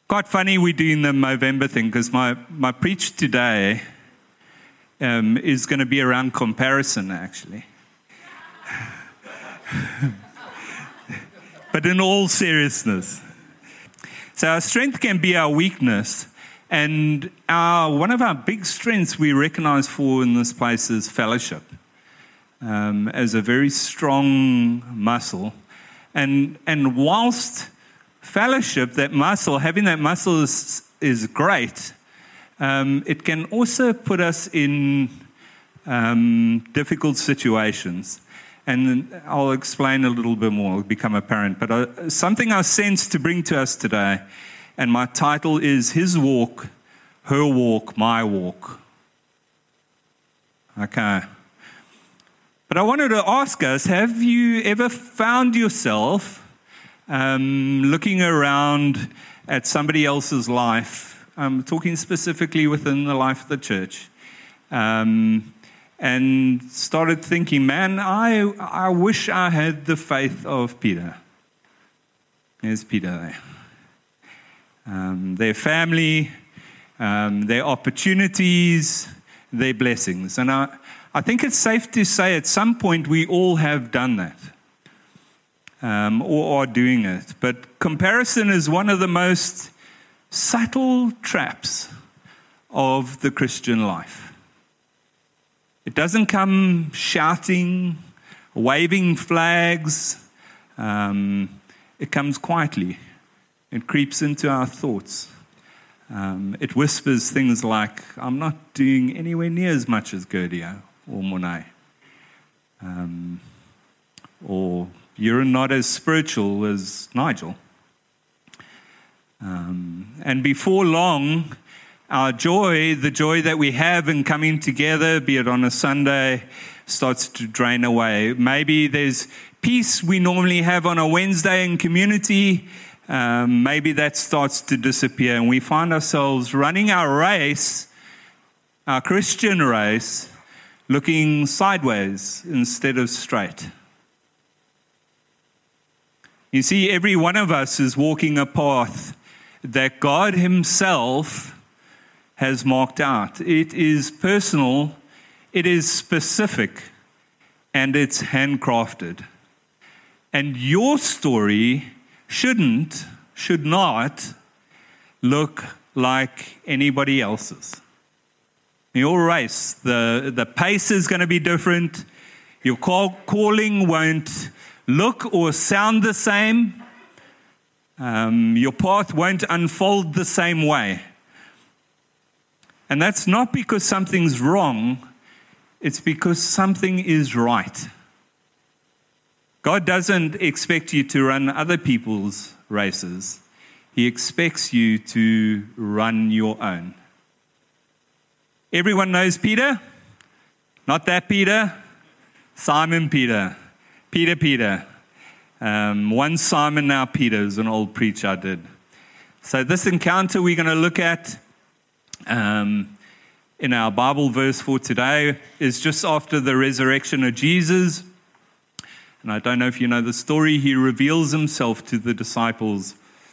Quite funny we're doing the Movember thing because my preach today is going to be around comparison, actually. But in all seriousness. So our strength can be our weakness. And one of our big strengths we recognize for in this place is fellowship as a very strong muscle. And whilst fellowship, having that muscle is great, it can also put us in difficult situations. And I'll explain a little bit more, it'll become apparent. But something I sense to bring to us today, and my title is His Walk, Her Walk, My Walk. Okay. But I wanted to ask us, have you ever found yourself looking around at somebody else's life? I'm talking specifically within the life of the church. And started thinking, man, I wish I had the faith of Peter. There's Peter there. Their family, their opportunities, their blessings. And I think it's safe to say at some point we all have done that. Or are doing it. But comparison is one of the most subtle traps of the Christian life. It doesn't come shouting, waving flags. It comes quietly. It creeps into our thoughts. It whispers things like, I'm not doing anywhere near as much as Gerdio or Monet. Or you're not as spiritual as Nigel. And before long, our joy, the joy that we have in coming together, be it on a Sunday, starts to drain away. Maybe there's peace we normally have on a Wednesday in community. Maybe that starts to disappear, and we find ourselves running our race, our Christian race, looking sideways instead of straight. You see, every one of us is walking a path that God Himself has marked out. It is personal, it is specific, and it's handcrafted. And your story should not look like anybody else's. Your race, the pace is going to be different. Your calling won't look or sound the same. Your path won't unfold the same way. And that's not because something's wrong, it's because something is right. God doesn't expect you to run other people's races. He expects you to run your own. Everyone knows Peter? Not that Peter. Simon Peter. Peter. One Simon, now Peter, is an old preacher I did. So this encounter we're going to look at in our Bible verse for today is just after the resurrection of Jesus. And I don't know if you know the story. He reveals Himself to the disciples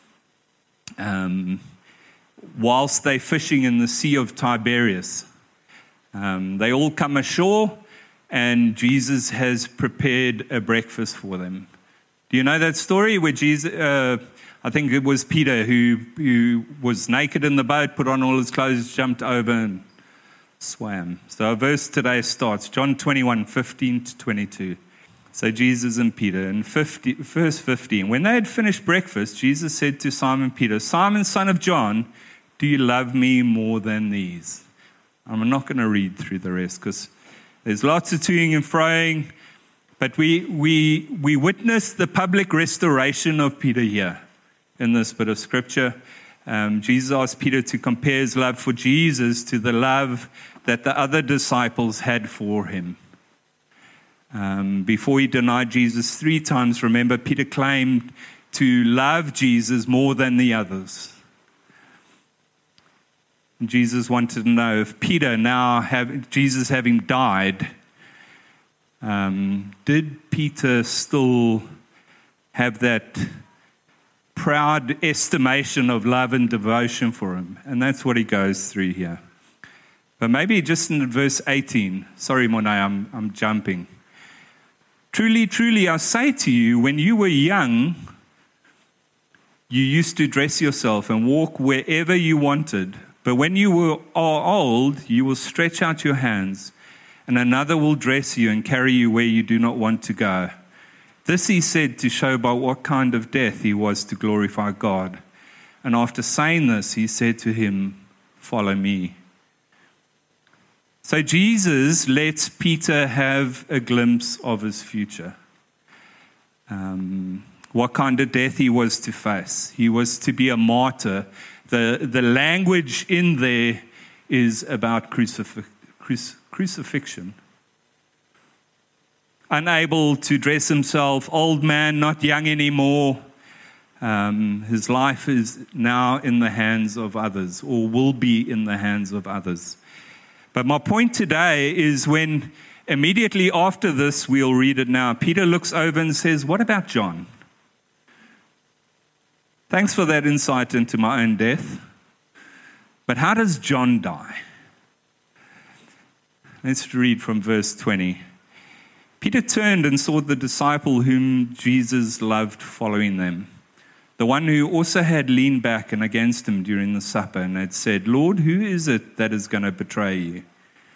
whilst they're fishing in the Sea of Tiberias. They all come ashore, and Jesus has prepared a breakfast for them. Do you know that story where Jesus, I think it was Peter who was naked in the boat, put on all his clothes, jumped over and swam. So our verse today starts, John 21, 15 to 22. So Jesus and Peter, in verse 15, when they had finished breakfast, Jesus said to Simon Peter, Simon, son of John, do you love me more than these? I'm not going to read through the rest because there's lots of toing and froing, but we witness the public restoration of Peter here in this bit of scripture. Jesus asked Peter to compare his love for Jesus to the love that the other disciples had for him. Before he denied Jesus 3 times, remember, Peter claimed to love Jesus more than the others. Jesus wanted to know if Peter, Jesus having died, did Peter still have that proud estimation of love and devotion for him. And that's what he goes through here. But maybe just in verse 18. Sorry, Monet, I'm jumping. Truly, truly, I say to you, when you were young, you used to dress yourself and walk wherever you wanted. But when you are old, you will stretch out your hands, and another will dress you and carry you where you do not want to go. This he said to show by what kind of death he was to glorify God. And after saying this, he said to him, follow me. So Jesus lets Peter have a glimpse of his future. What kind of death he was to face. He was to be a martyr. The language in there is about crucifixion. Unable to dress himself, old man, not young anymore. His life is now in the hands of others, or will be in the hands of others. But my point today is when immediately after this, we'll read it now, Peter looks over and says, what about John? Thanks for that insight into my own death. But how does John die? Let's read from verse 20. Peter turned and saw the disciple whom Jesus loved following them, the one who also had leaned back and against him during the supper and had said, Lord, who is it that is going to betray you?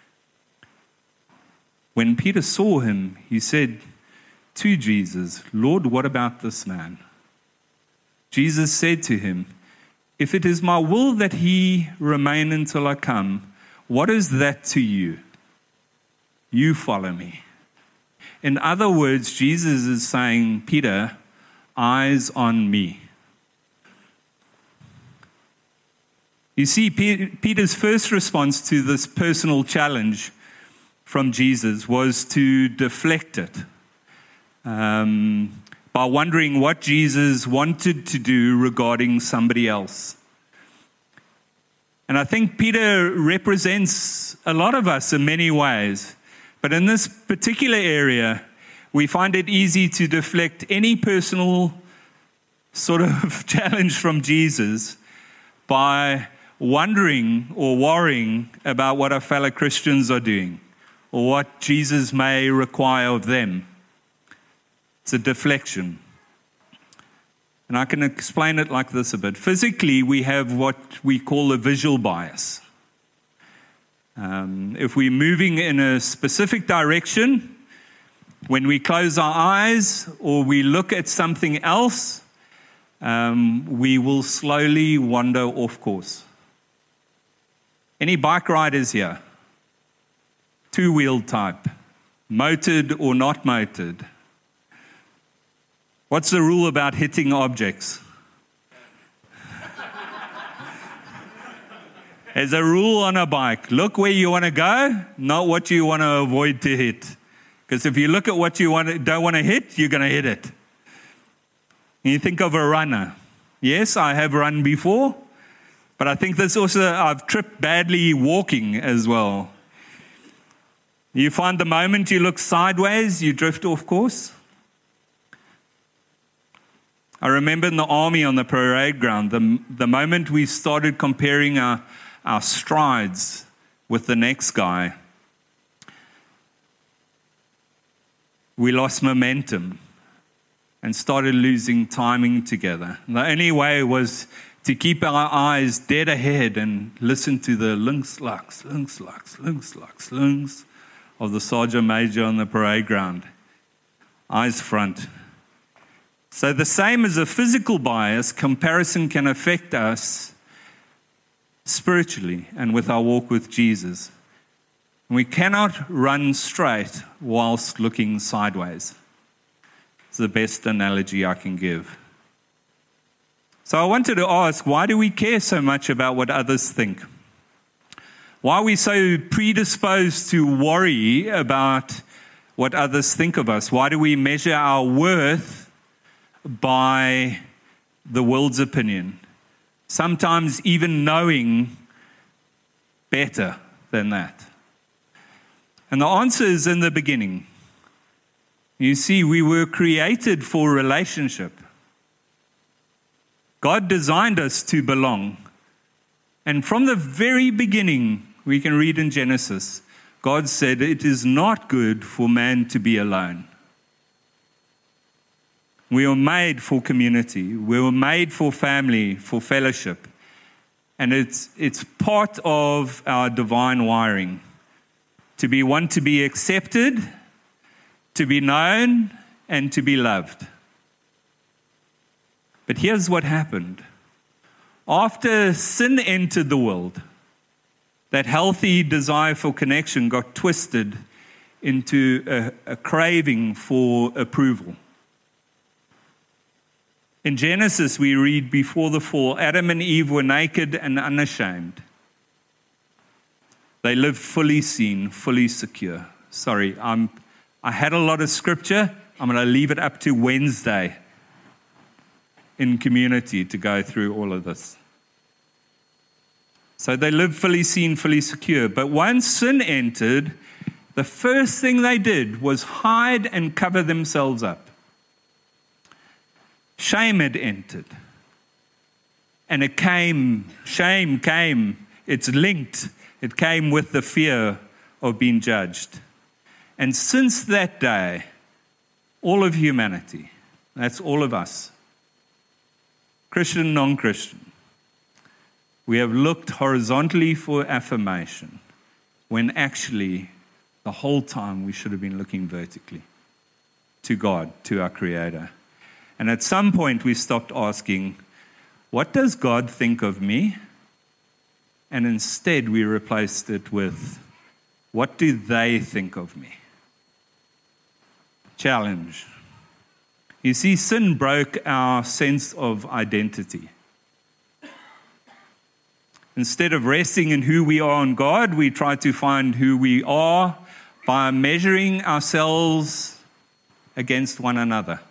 When Peter saw him, he said to Jesus, Lord, what about this man? Jesus said to him, if it is my will that he remain until I come, what is that to you? You follow me. In other words, Jesus is saying, Peter, eyes on me. You see, Peter's first response to this personal challenge from Jesus was to deflect it by wondering what Jesus wanted to do regarding somebody else. And I think Peter represents a lot of us in many ways. But in this particular area, we find it easy to deflect any personal sort of challenge from Jesus by wondering or worrying about what our fellow Christians are doing or what Jesus may require of them. It's a deflection. And I can explain it like this a bit. Physically, we have what we call a visual bias. If we're moving in a specific direction, when we close our eyes or we look at something else, we will slowly wander off course. Any bike riders here? Two-wheel type, motored or not motored? What's the rule about hitting objects? There's a rule on a bike. Look where you want to go, not what you want to avoid to hit. Because if you look at what you don't want to hit, you're going to hit it. And you think of a runner. Yes, I have run before, but I think this also, I've tripped badly walking as well. You find the moment you look sideways, you drift off course. I remember in the army on the parade ground, the moment we started comparing our strides with the next guy, we lost momentum and started losing timing together. And the only way was to keep our eyes dead ahead and listen to the links, lux, links, lux, links, lux, links of the sergeant major on the parade ground. Eyes front. So the same as a physical bias, comparison can affect us spiritually and with our walk with Jesus. We cannot run straight whilst looking sideways. It's the best analogy I can give. So I wanted to ask, why do we care so much about what others think? Why are we so predisposed to worry about what others think of us? Why do we measure our worth by the world's opinion? Sometimes even knowing better than that. And the answer is in the beginning. You see, we were created for relationship. God designed us to belong. And from the very beginning, we can read in Genesis, God said, it is not good for man to be alone. We were made for community. We were made for family, for fellowship. And it's part of our divine wiring to be accepted, to be known, and to be loved. But here's what happened. After sin entered the world, that healthy desire for connection got twisted into a craving for approval. In Genesis, we read, before the fall, Adam and Eve were naked and unashamed. They lived fully seen, fully secure. Sorry, I had a lot of scripture. I'm going to leave it up to Wednesday in community to go through all of this. So they lived fully seen, fully secure. But once sin entered, the first thing they did was hide and cover themselves up. Shame had entered. And shame came, it's linked. It came with the fear of being judged. And since that day, all of humanity, that's all of us, Christian, non-Christian, we have looked horizontally for affirmation when actually the whole time we should have been looking vertically to God, to our Creator. And at some point we stopped asking, what does God think of me? And instead we replaced it with, what do they think of me? Challenge. You see, sin broke our sense of identity. Instead of resting in who we are in God, we try to find who we are by measuring ourselves against one another.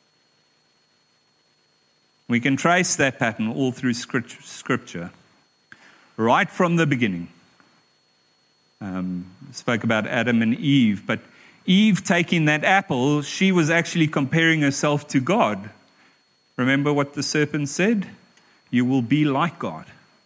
We can trace that pattern all through Scripture, right from the beginning. Spoke about Adam and Eve, but Eve taking that apple, she was actually comparing herself to God. Remember what the serpent said? You will be like God.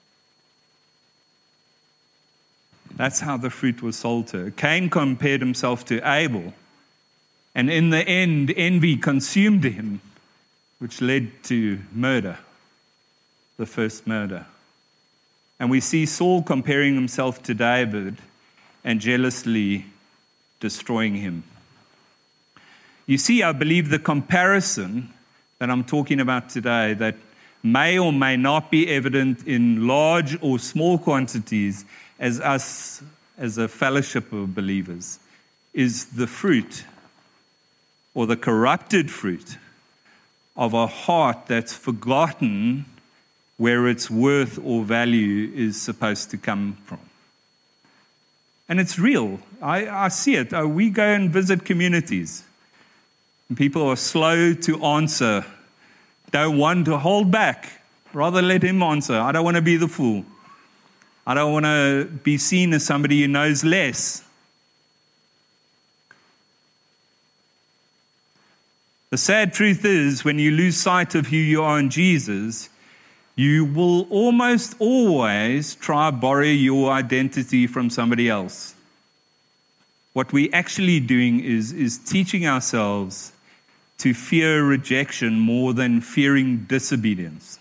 That's how the fruit was sold to her. Cain compared himself to Abel, and in the end, envy consumed him, which led to murder, the first murder. And we see Saul comparing himself to David and jealously destroying him. You see, I believe the comparison that I'm talking about today, that may or may not be evident in large or small quantities as us, as a fellowship of believers, is the fruit or the corrupted fruit of a heart that's forgotten where its worth or value is supposed to come from. And it's real. I see it. We go and visit communities, and people are slow to answer, don't want to hold back. Rather let him answer. I don't want to be the fool. I don't want to be seen as somebody who knows less. The sad truth is, when you lose sight of who you are in Jesus, you will almost always try to borrow your identity from somebody else. What we're actually doing is teaching ourselves to fear rejection more than fearing disobedience.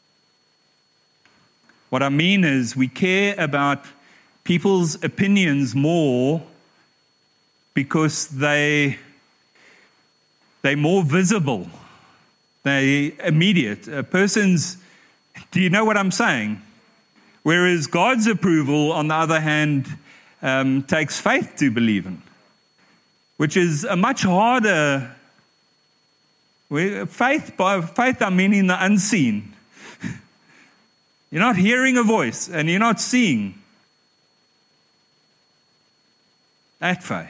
What I mean is, we care about people's opinions more because they're more visible. They're immediate. Do you know what I'm saying? Whereas God's approval, on the other hand, takes faith to believe in, which is a much harder. By faith, I mean in the unseen. You're not hearing a voice and you're not seeing. That faith.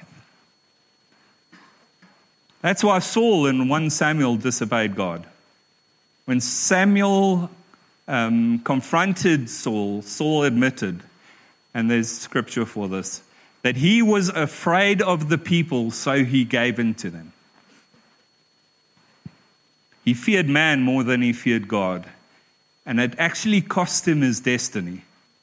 That's why Saul in 1 Samuel disobeyed God. When Samuel confronted Saul, Saul admitted, and there's scripture for this, that he was afraid of the people, so he gave in to them. He feared man more than he feared God. and it actually cost him his destiny.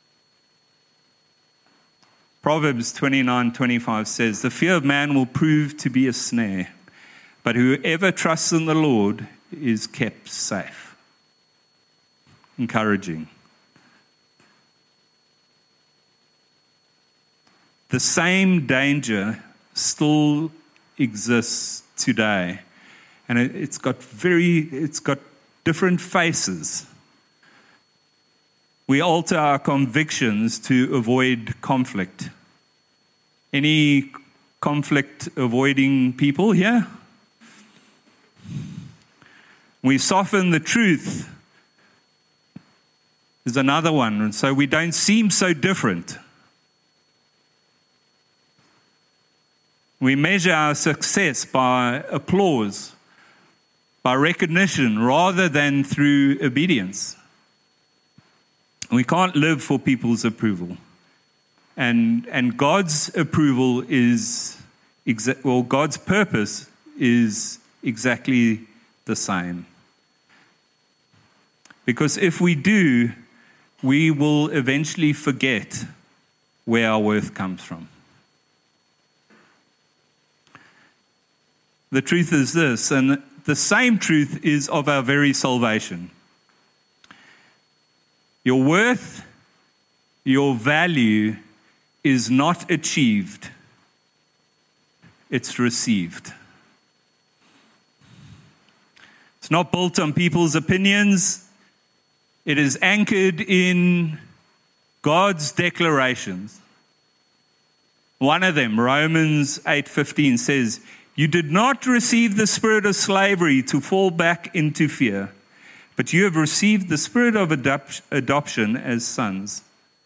Proverbs 29:25 says, "The fear of man will prove to be a snare, but whoever trusts in the Lord is kept safe." Encouraging. The same danger still exists today, and it's got different faces. We alter our convictions to avoid conflict. Any conflict-avoiding people here? We soften the truth is another one, and so we don't seem so different. We measure our success by applause, by recognition, rather than through obedience. We can't live for people's approval. And God's approval is, God's purpose is exactly the same. Because if we do, we will eventually forget where our worth comes from. The truth is this, and the same truth is of our very salvation. Your worth, your value is not achieved, it's received. It's not built on people's opinions. It is anchored in God's declarations. One of them, Romans 8:15, says, "You did not receive the spirit of slavery to fall back into fear, but you have received the spirit of adoption as sons."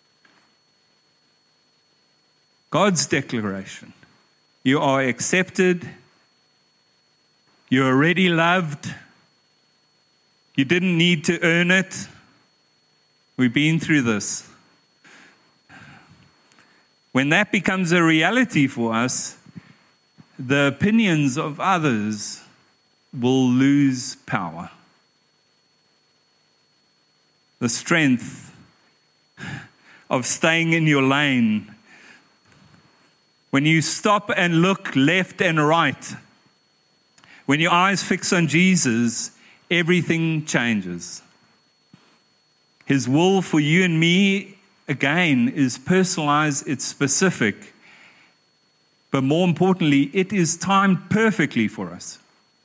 God's declaration. You are accepted. You're already loved. You didn't need to earn it. We've been through this. When that becomes a reality for us, the opinions of others will lose power. The strength of staying in your lane. When you stop and look left and right, when your eyes fix on Jesus, everything changes. His will for you and me, again, is personalized, it's specific. But more importantly, it is timed perfectly for us.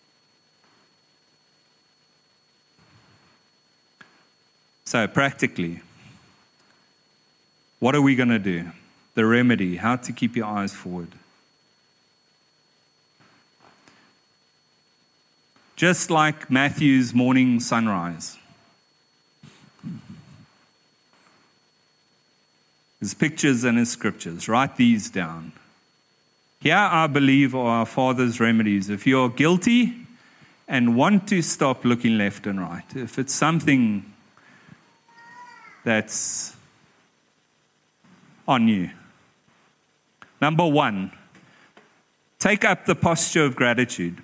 So practically, what are we going to do? The remedy, how to keep your eyes forward. Just like Matthew's morning sunrise. His pictures and his scriptures. Write these down. Here, I believe, are our Father's remedies. If you're guilty and want to stop looking left and right, if it's something that's on you. Number one, take up the posture of gratitude.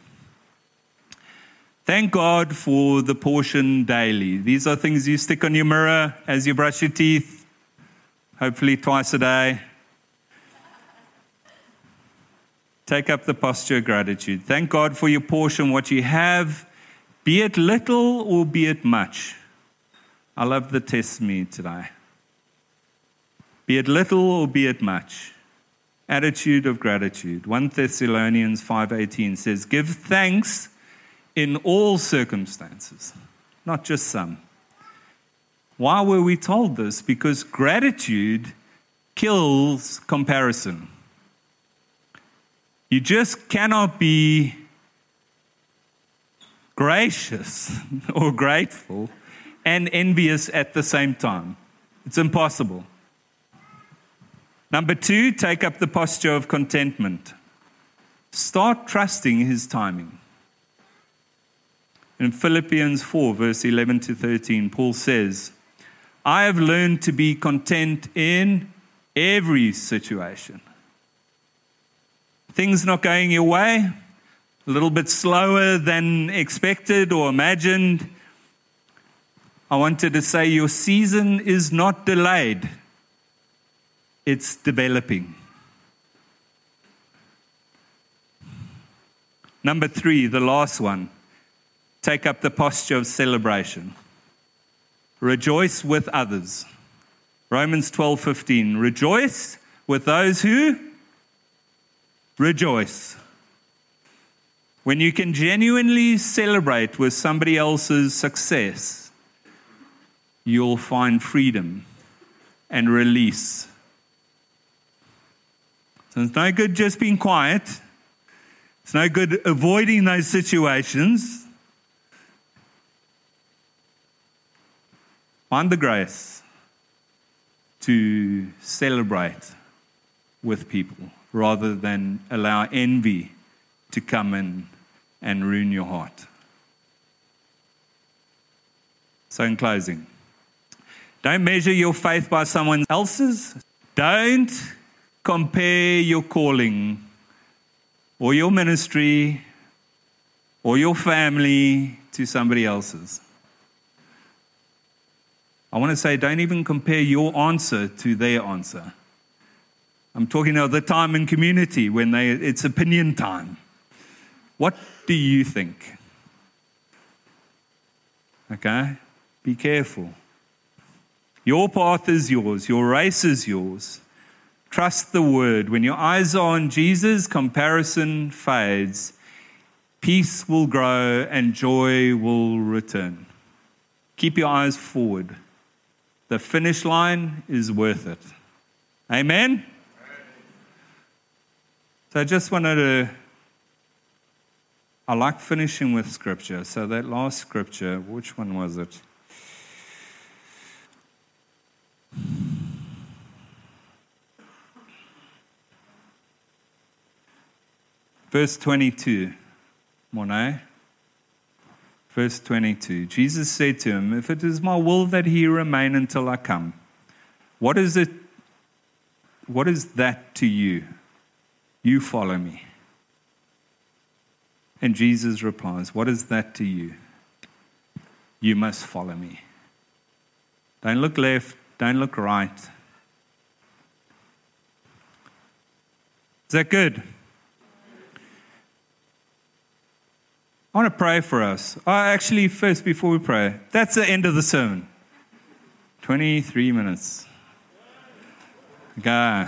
Thank God for the portion daily. These are things you stick on your mirror as you brush your teeth, hopefully twice a day. Take up the posture of gratitude. Thank God for your portion, what you have, be it little or be it much. I love the testimony today. Be it little or be it much. Attitude of gratitude. 1 Thessalonians 5:18 says, "Give thanks in all circumstances," not just some. Why were we told this? Because gratitude kills comparison. You just cannot be gracious or grateful and envious at the same time. It's impossible. Number two, take up the posture of contentment. Start trusting His timing. In Philippians 4, verse 11 to 13, Paul says, "I have learned to be content in every situation." Things not going your way, a little bit slower than expected or imagined. I wanted to say your season is not delayed. It's developing. Number 3, the last one. Take up the posture of celebration. Rejoice with others. Romans 12:15. Rejoice with those who rejoice. When you can genuinely celebrate with somebody else's success, you'll find freedom and release. So it's no good just being quiet. It's no good avoiding those situations. Find the grace to celebrate with people rather than allow envy to come in and ruin your heart. So in closing, don't measure your faith by someone else's. Don't compare your calling or your ministry or your family to somebody else's. I want to say, don't even compare your answer to their answer. I'm talking of the time in community when it's opinion time. What do you think? Okay? Be careful. Your path is yours. Your race is yours. Trust the word. When your eyes are on Jesus, comparison fades. Peace will grow and joy will return. Keep your eyes forward. The finish line is worth it. Amen? So I just wanted to, I like finishing with scripture. So that last scripture, which one was it? Verse 22, Monet. Verse 22, Jesus said to him, if it is my will that he remain until I come, what is it? What is that to you? You follow me. And Jesus replies, what is that to you? You must follow me. Don't look left, don't look right. Is that good? I want to pray for us. Actually, first, before we pray, that's the end of the sermon. 23 minutes. Okay.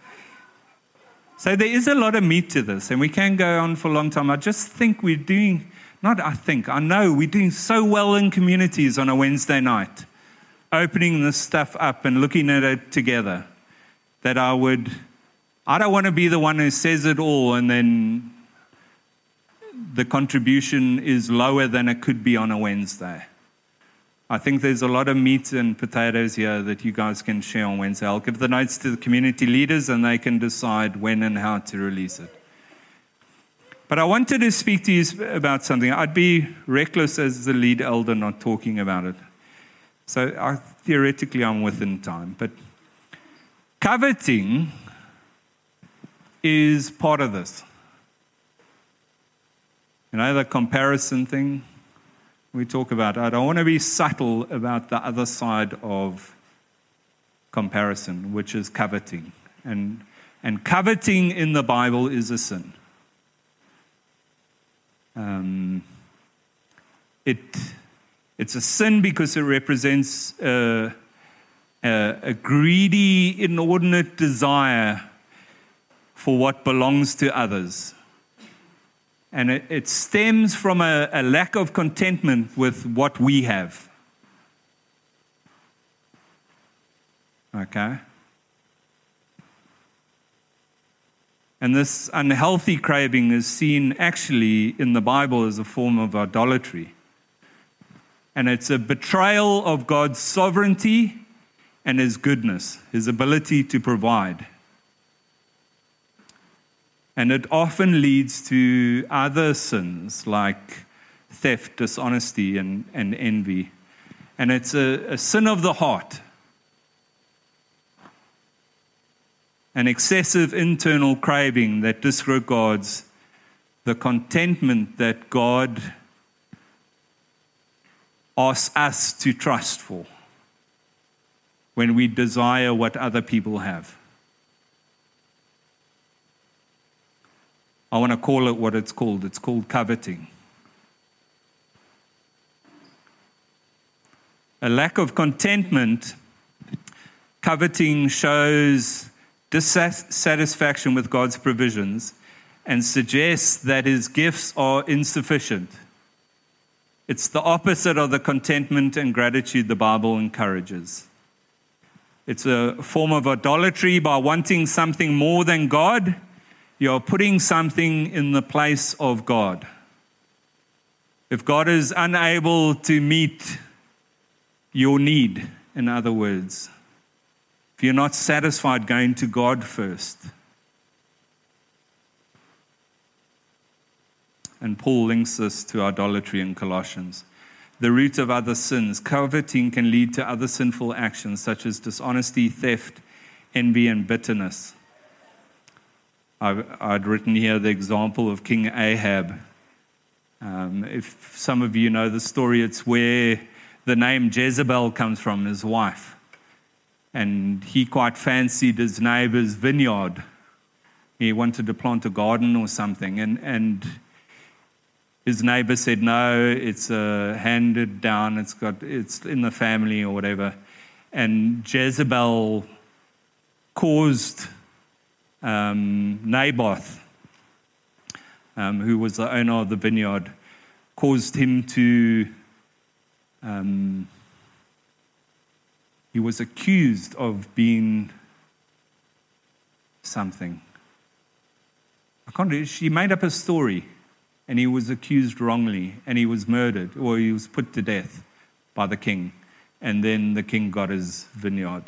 So there is a lot of meat to this, and we can go on for a long time. I just think we're doing, I know we're doing so well in communities on a Wednesday night, opening this stuff up and looking at it together, that I don't want to be the one who says it all and then the contribution is lower than it could be on a Wednesday. I think there's a lot of meat and potatoes here that you guys can share on Wednesday. I'll give the notes to the community leaders and they can decide when and how to release it. But I wanted to speak to you about something. I'd be reckless as the lead elder not talking about it. So theoretically I'm within time. But coveting is part of this. You know, the comparison thing we talk about. I don't want to be subtle about the other side of comparison, which is coveting. And coveting in the Bible is a sin. It's a sin because it represents a greedy, inordinate desire for what belongs to others. And it stems from a lack of contentment with what we have. Okay? And this unhealthy craving is seen actually in the Bible as a form of idolatry. And it's a betrayal of God's sovereignty and His goodness, His ability to provide. And it often leads to other sins like theft, dishonesty, and envy. And it's a sin of the heart. An excessive internal craving that disregards the contentment that God asks us to trust for when we desire what other people have. I want to call it what it's called. It's called coveting. A lack of contentment, coveting shows dissatisfaction with God's provisions and suggests that his gifts are insufficient. It's the opposite of the contentment and gratitude the Bible encourages. It's a form of idolatry. By wanting something more than God, you're putting something in the place of God. If God is unable to meet your need, in other words, if you're not satisfied going to God first. And Paul links this to idolatry in Colossians. The root of other sins. Coveting can lead to other sinful actions such as dishonesty, theft, envy, and bitterness. I'd written here the example of King Ahab. If some of you know the story, it's where the name Jezebel comes from, his wife. And he quite fancied his neighbor's vineyard. He wanted to plant a garden or something. And his neighbor said, no, it's handed down, it's in the family or whatever. And Jezebel caused Naboth, who was the owner of the vineyard, caused him to, he was accused of being something. She made up a story, and he was accused wrongly, and he was murdered, or he was put to death by the king. And then the king got his vineyard.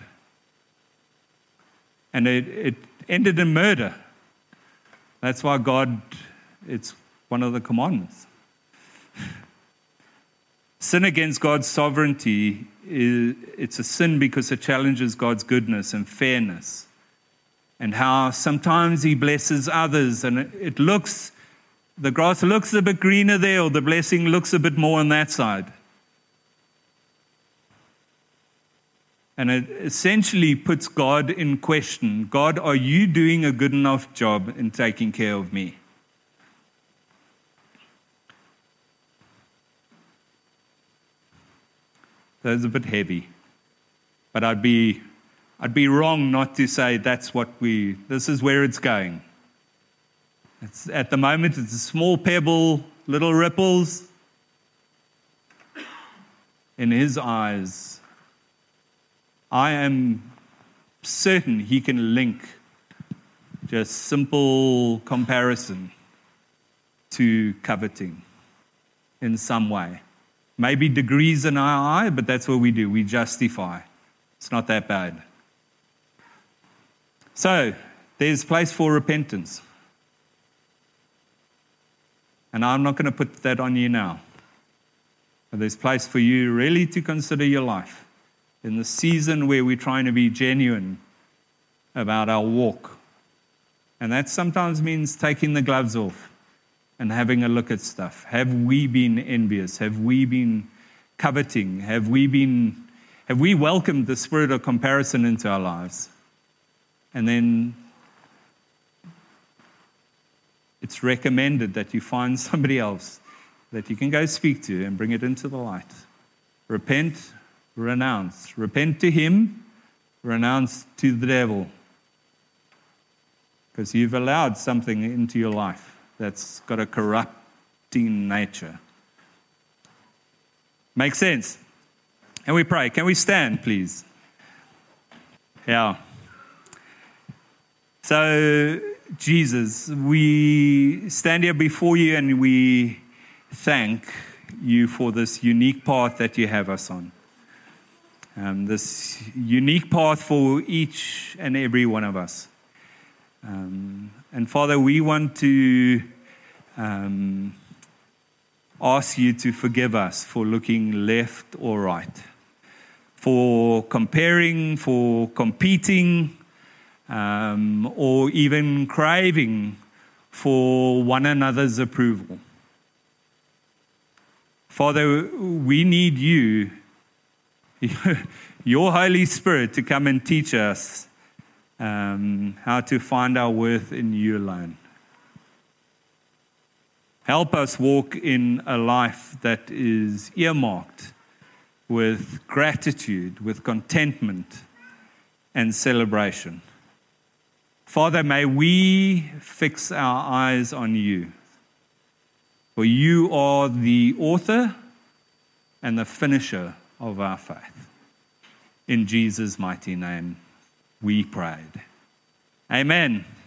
And it ended in murder. That's why it's one of the commandments. Sin against God's sovereignty, it's a sin because it challenges God's goodness and fairness. And how sometimes he blesses others, and the grass looks a bit greener there, or the blessing looks a bit more on that side. And it essentially puts God in question. God, are you doing a good enough job in taking care of me? That's a bit heavy. But I'd be wrong not to say this is where it's going. At the moment, it's a small pebble, little ripples. In his eyes, I am certain he can link just simple comparison to coveting in some way. Maybe degrees in our eye, but that's what we do. We justify. It's not that bad. So, there's place for repentance. And I'm not going to put that on you now. But there's place for you really to consider your life in the season where we're trying to be genuine about our walk. And that sometimes means taking the gloves off and having a look at stuff. Have we been envious? Have we been coveting? Have we welcomed the spirit of comparison into our lives? And then it's recommended that you find somebody else that you can go speak to and bring it into the light. Repent, renounce. Repent to him, renounce to the devil. Because you've allowed something into your life that's got a corrupting nature. Makes sense? And we pray. Can we stand, please? Yeah. So, Jesus, we stand here before you and we thank you for this unique path that you have us on. This unique path for each and every one of us. And Father, we want to ask you to forgive us for looking left or right, for comparing, for competing, or even craving for one another's approval. Father, we need you, your Holy Spirit, to come and teach us how to find our worth in you alone. Help us walk in a life that is earmarked with gratitude, with contentment and celebration. Father, may we fix our eyes on you. For you are the author and the finisher of our faith. In Jesus' mighty name, we prayed. Amen.